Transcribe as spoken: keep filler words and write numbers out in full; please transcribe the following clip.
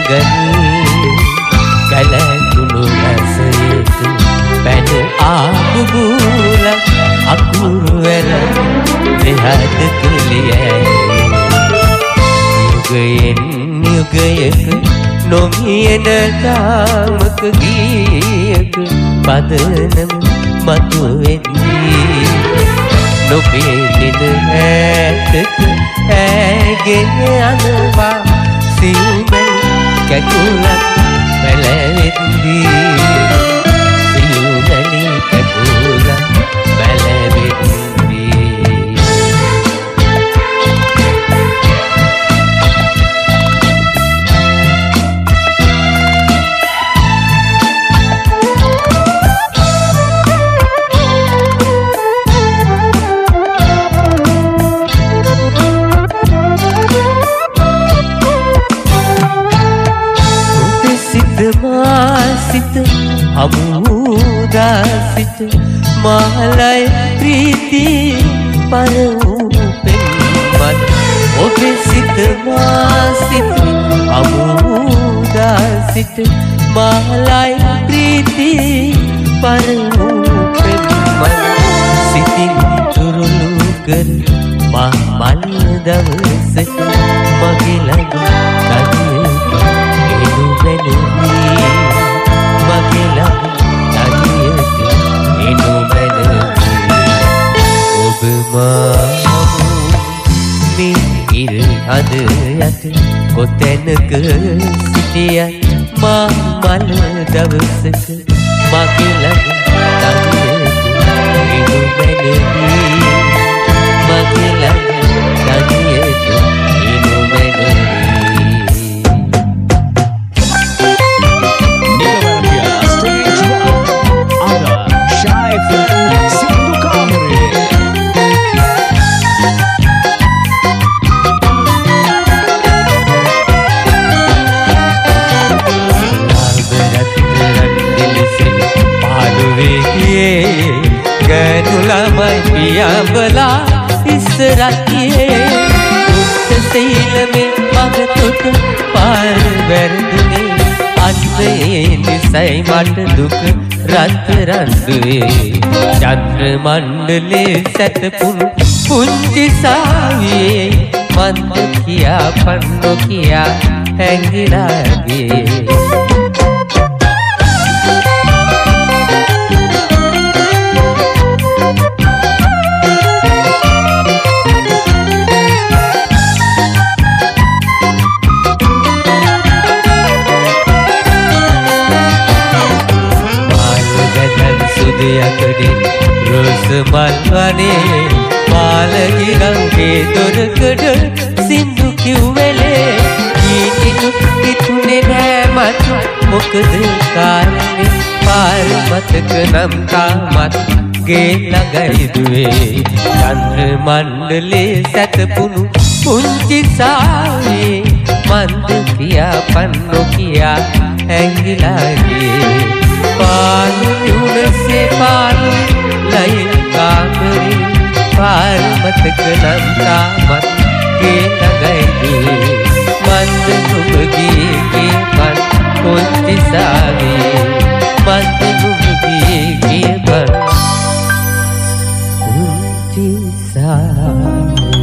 ගනී කලකුණු රසයක පැන ආපු බූල අකුරු වැර දෙහද තුලියයි යුගයෙන් යුගයක නොමියන තාමක ගීයක පදනම මතුවෙන්නේ නොපෙනෙන ඈතක ඇගෙන යනවා සිව්මැල් කැකුලක් පැලවෙද්දී සිව්මැලි කැකුලක් පැලවෙද්දී සිත අමුදා සිත මාලයි ප්‍රීති පරූපෙන් මත් ඔබේ සිත මාසිත අමුදා සිත මාලයි ප්‍රීති පරූපෙන් මත් සිතින් තුරුළු කර මා මල් දවසක මගේ ළඟ කදියක එනු බැලුවී මගේ ළඟ තනියක එනු බැලුවී ඔබ මාමු මේ ඉර හද යට කොතැනක සිටියත් මා මල් දවසක මගේ ළඟ තනියක එනු බැලුවී මගේ ළඟ තනියක එනු බැලුවී ගනුලමයි පියඹලා ඉස්සරතියේ උත්ත සීලමේ මගතොට පාර වැරදුනේ අන්වේ නිසයි මට දුක රත්තරන් දුවේ චන්ද්‍ර මණ්ඩලේ සැතපුණු පුංචි සාවියේ මන්ද කියා පන්නෝ කියා හැංගිලා ගියේ යකඩේ රෝස මල් වනේ පාලගිරංගේ දොරකඩ සින්දු කිව්වෙලේ ඊටිනු ඉතුනේ නෑ මට මොකද කාරණේ පාර මතක නම් තාමත් ගේ ළඟයි දුවේ චන්ද්‍ර මණ්ඩලේ සැතපුණු පුංචි සාවේ මන්ද කියා පන්නෝ කියා හැංගිලා ගියේ පාලු උණසේ පාලු ලයින් කාමරේ පාර මතක නම් තාමත් ගේ ළඟයි මන්ද නුඹ ගියේ කියපන් පුංචි සාවේ මන්ද නුඹ ගියේ කියපන් පුංචි සාවේ